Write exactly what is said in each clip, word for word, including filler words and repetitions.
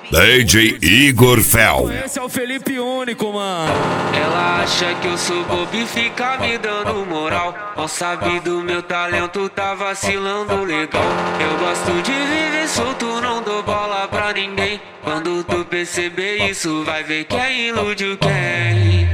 D J Igor Fel. Esse é o Felipe Único, mano. Ela acha que eu sou bobo e fica me dando moral. Mal sabe do meu talento, tá vacilando legal. Eu gosto de viver solto, não dou bola pra ninguém. Quando tu perceber isso, vai ver quem ilude quem.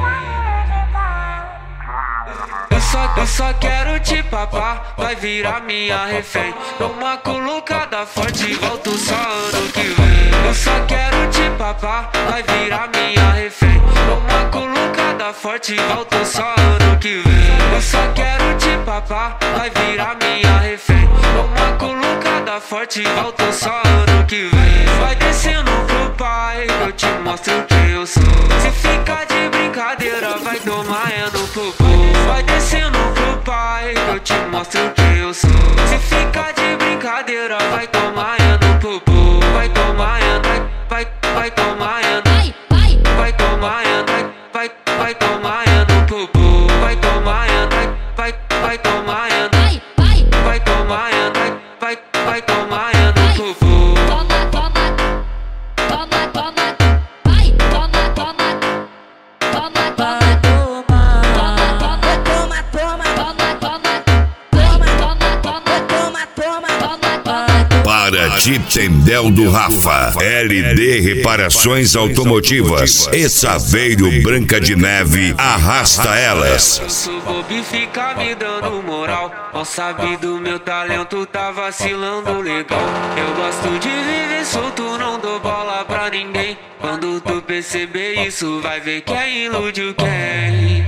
Eu só, eu só quero te papar, vai virar minha refém. Dou uma colocada forte, volto só ano que vem. Eu só quero te papar, vai virar minha refém. Dou uma colocada forte, volto só ano que vem. Eu só quero te papar, vai virar minha refém. Dou uma colocada forte, volto só ano que vem. Vai descendo pro pai, eu te mostro quem eu sou. Se ficar de brincadeira, vai tomar é no popô. Vai descendo pro pai, eu te mostro quem eu sou. Se ficar de brincadeira, vai tomar é no popô. Vai tomar é, vai, vai, vai tomar é, vai, vai, vai tomar é, vai, vai, vai tomar é no popô. Vai tomar é, vai, vai, vai tomar é, vai, vai, vai tomar é, vai, vai, vai tomar é no popô. Toma, toma, toma, toma, vai, toma, toma, toma, toma. Para Titendel do Rafa, L D Reparações Automotivas e Saveiro Branca de Neve, arrasta elas. Eu sou bobo e fica me dando moral. Mal sabe do meu talento, tá vacilando legal. Eu gosto de viver solto, não dou bola pra ninguém. Quando tu perceber isso, vai ver quem ilude quem.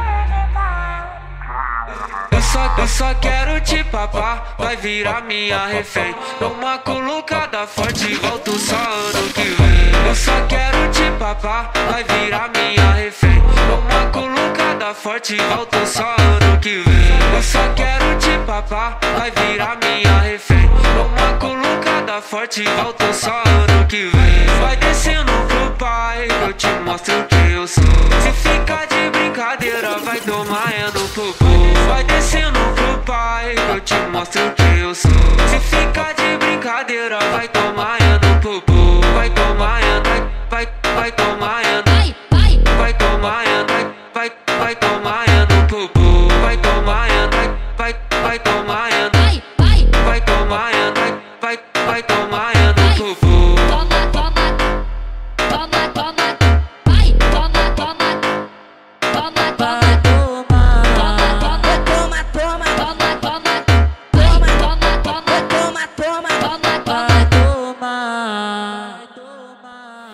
Eu só, eu só quero te papar, vai virar minha refém. Dou uma colocada forte, volto só ano que vem. Eu só quero te papar, vai virar minha refém. Dou uma colocada forte, volto só ano que vem. Eu só quero te papar, vai virar minha refém. Dou uma colocada forte, volto só ano que vem. Vai descendo pro pai, eu te mostro quem eu sou. Se ficar de brincadeira, vai tomar é no popô. Vai descendo pro pai, eu te mostro quem eu sou. Se ficar de brincadeira, vai tomar